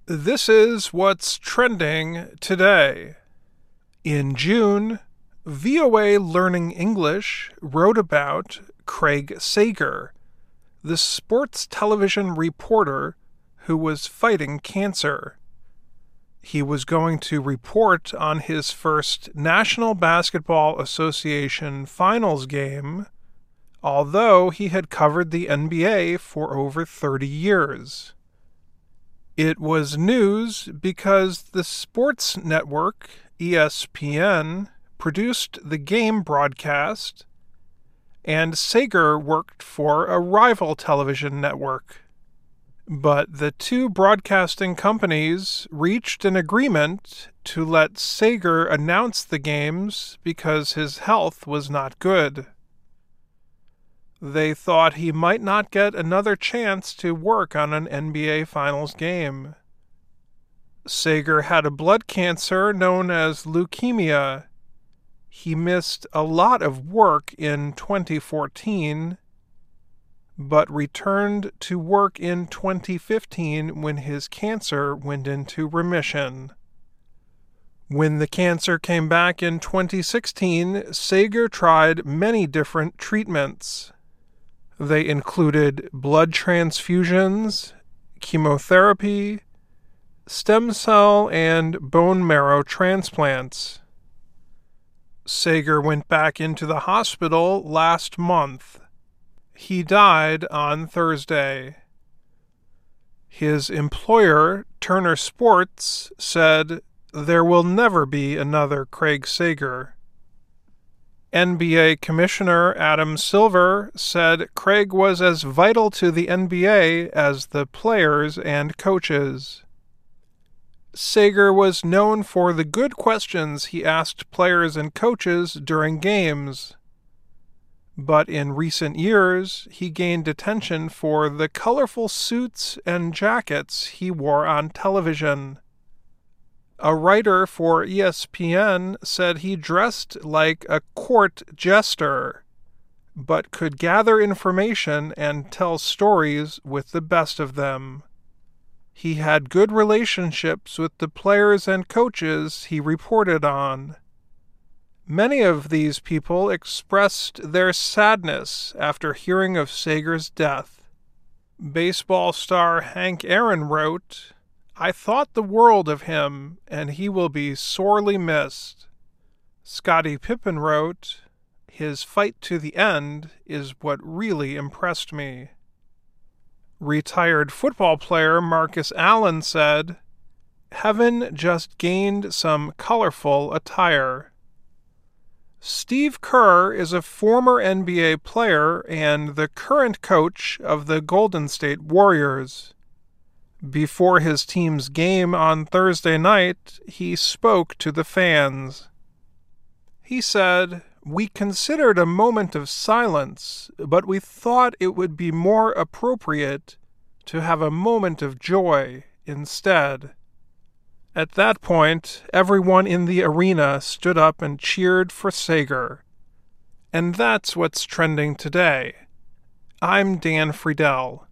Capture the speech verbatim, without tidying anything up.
This is what's trending today. In June, V O A Learning English wrote about Craig Sager, the sports television reporter who was fighting cancer. He was going to report on his first National Basketball Association finals game, although he had covered the N B A for over thirty years. It was news because the sports network, E S P N, produced the game broadcast, and Sager worked for a rival television network. But the two broadcasting companies reached an agreement to let Sager announce the games because his health was not good. They thought he might not get another chance to work on an N B A Finals game. Sager had a blood cancer known as leukemia. He missed a lot of work in twenty fourteen, but returned to work in twenty fifteen when his cancer went into remission. When the cancer came back in twenty sixteen, Sager tried many different treatments. They included blood transfusions, chemotherapy, stem cell and bone marrow transplants. Sager went back into the hospital last month. He died on Thursday. His employer, Turner Sports, said there will never be another Craig Sager. N B A Commissioner Adam Silver said Craig was as vital to the N B A as the players and coaches. Sager was known for the good questions he asked players and coaches during games. But in recent years, he gained attention for the colorful suits and jackets he wore on television. A writer for E S P N said he dressed like a court jester, but could gather information and tell stories with the best of them. He had good relationships with the players and coaches he reported on. Many of these people expressed their sadness after hearing of Sager's death. Baseball star Hank Aaron wrote, "I thought the world of him, and he will be sorely missed." Scottie Pippen wrote, "His fight to the end is what really impressed me." Retired football player Marcus Allen said, "Heaven just gained some colorful attire." Steve Kerr is a former N B A player and the current coach of the Golden State Warriors. Before his team's game on Thursday night, he spoke to the fans. He said, "We considered a moment of silence, but we thought it would be more appropriate to have a moment of joy instead." At that point, everyone in the arena stood up and cheered for Sager. And that's what's trending today. I'm Dan Friedel.